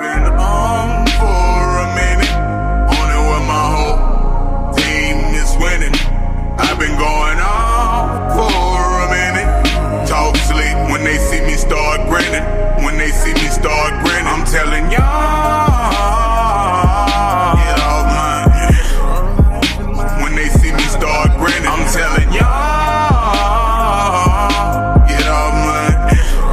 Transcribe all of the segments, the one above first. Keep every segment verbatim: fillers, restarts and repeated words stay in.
been on for a minute, on it with my whole team is winning. I've been going on for a minute. Talk slick when they see me start grinning. When they see me start grinning, I'm telling y'all, get off mine. When they see me start grinning, I'm telling y'all, get off mine.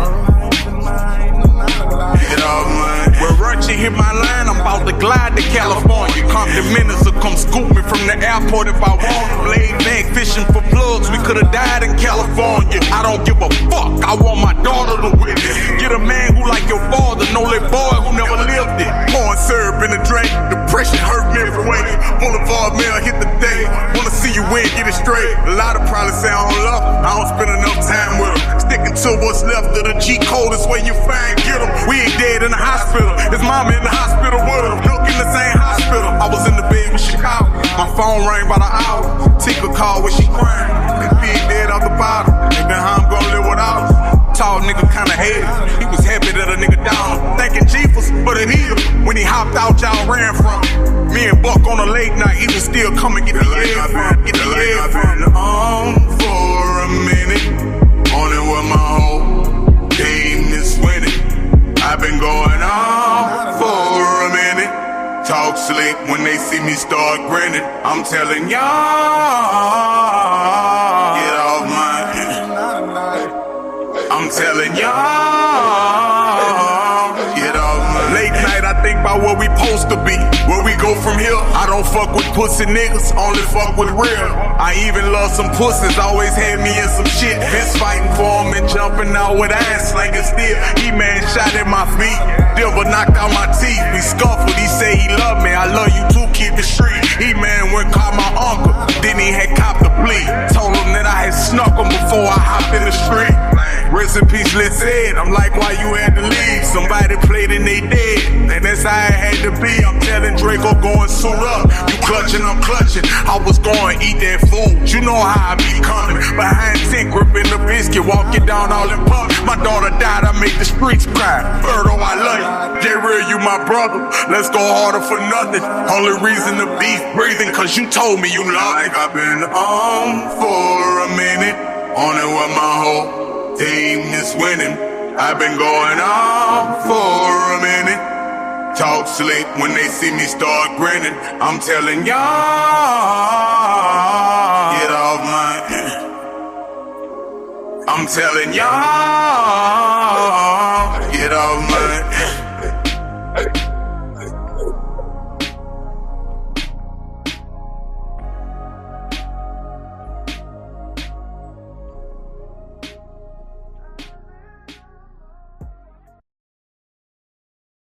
Get off mine. Well, Runchy hit my line, I'm about to glide to California. Compton Menace will come scoop me from the airport if I want. Laid back fishing for plugs, we could've died in California. I don't give a fuck, I want my daughter to witness. Get a man who like your father, know that boy who never lived it. Pouring syrup in the drink, depression hurt me every way. Boulevard mail hit the day, wanna see you win, get it straight. A lot of probably say I don't love him, I don't spend enough time with him. Sticking to what's left of the G code is where you find get him. We ain't dead in the hospital, his mama in the hospital with him. Look in the same hospital, I was in the bed with Chicago. My phone rang by the hour, Tika called when she crying. They big dead out the bottom, they been how I'm gon' live without him. Tall nigga kinda hated, he was happy that a nigga down. Thanking Jesus for the heal, when he hopped out y'all ran from him. Me and Buck on a late night, he was still coming get the egg from, get the egg from. On for a minute, on it with my whole team is winning. I've been going on for a minute. Talk slick when they see me start grinning. I'm telling y'all, get off mine. I'm telling y'all, get off mine. Late night I think about where we supposed to be, where we go from here. I don't fuck with pussy niggas, only fuck with real. I even love some pussies, always had me in some shit. Fist fighting for him and jumping out with ass like a steer. He-Man shot at my feet, Dilber knocked out my teeth. We scuffled, he say he love me, I love you too, keep it street. He-Man went caught my uncle, then he had copped the plea. Told him that I had snuck him before I hopped in the street. Rest in peace, Lil Said, I'm like, why you had to leave? Somebody played and they dead, and that's how it had to be. I'm telling Draco, go and suit up. You clutching, I'm clutching. I was going eat that food, you know how I be coming. Behind tent, gripping the biscuit, walking down all in pub. My daughter died, I make the streets cry. Birdo, I love you. J-Real, you my brother. Let's go harder for nothing. Only reason to be breathing, cause you told me you love me. Like I've been on for a minute, on it with my whole team is winning. I've been going on for a minute. Talk slick when they see me start grinning. I'm telling y'all, get off mine. I'm telling y'all, get off mine.